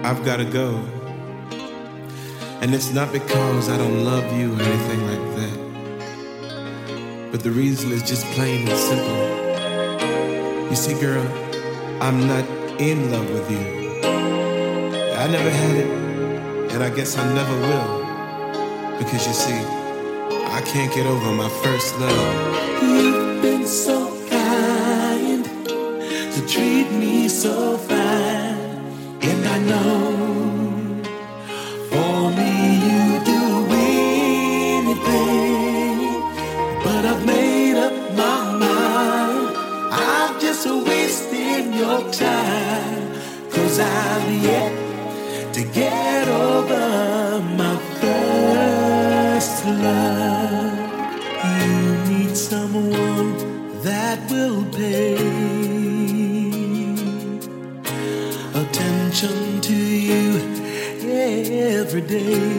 I've gotta go. And it's not because I don't love you or anything like that. But the reason is just plain and simple. You see, girl, I'm not in love with you. I never had it, and I guess I never will. Because you see, I can't get over my first love. You've been so kind to treat me so fine, and I know for me you do anything. But I've made up my mind, I'm just wasting your time, 'cause I've yet to get over my first love. You need someone that will pay attention to you every day.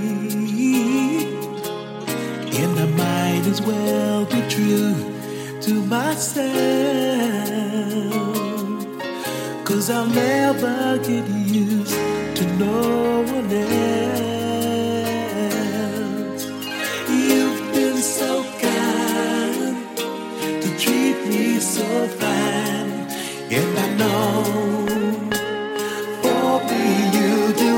And I might as well be true to myself, 'cause I'll never get used to no one else. You've been so kind to treat me so fine, and I know for me you do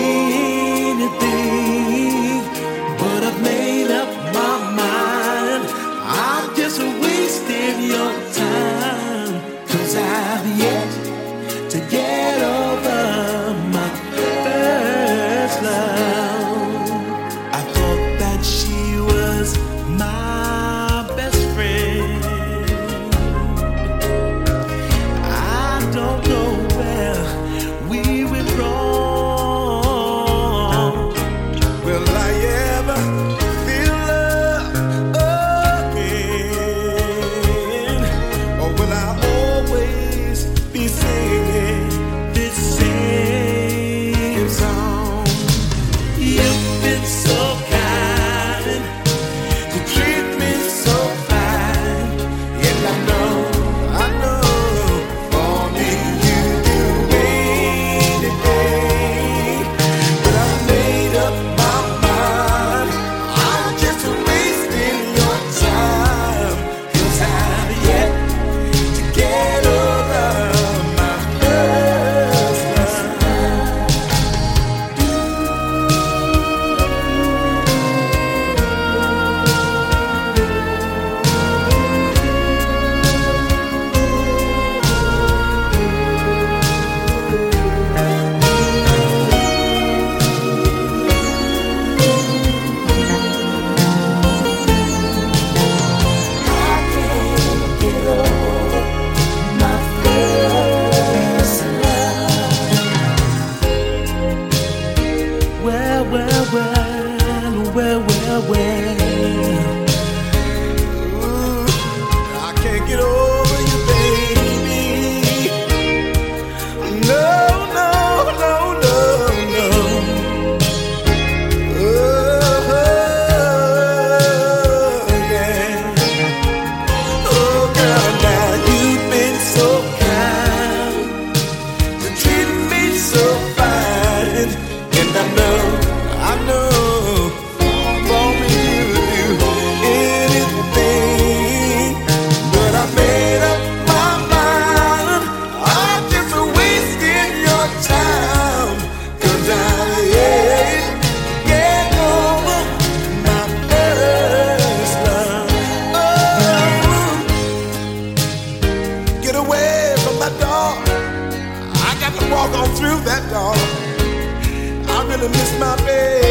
anything. But I've made up my mind, I'm just wasting your time, 'cause I've yet to get over my first love. I thought that she was my best friend. I don't know where we went wrong. Will I ever feel love again? Or will I always be singing This same song? You've been so kind to treat me so fine, And I know for me you do anything. But I made up my mind, I'm just wasting your time, 'cause I've yet to get over my first love. Well. Ooh, I can't get over you, baby. No, no, no, no, no. Oh, yeah. Oh, girl, now you've been so kind to treat me so fine, and I know. For me you do anything, but I made up my mind, I'm just wasting your time, 'cause I ain't get over my first love. Oh, get away from my door, I got to walk on through that door. I really miss my baby.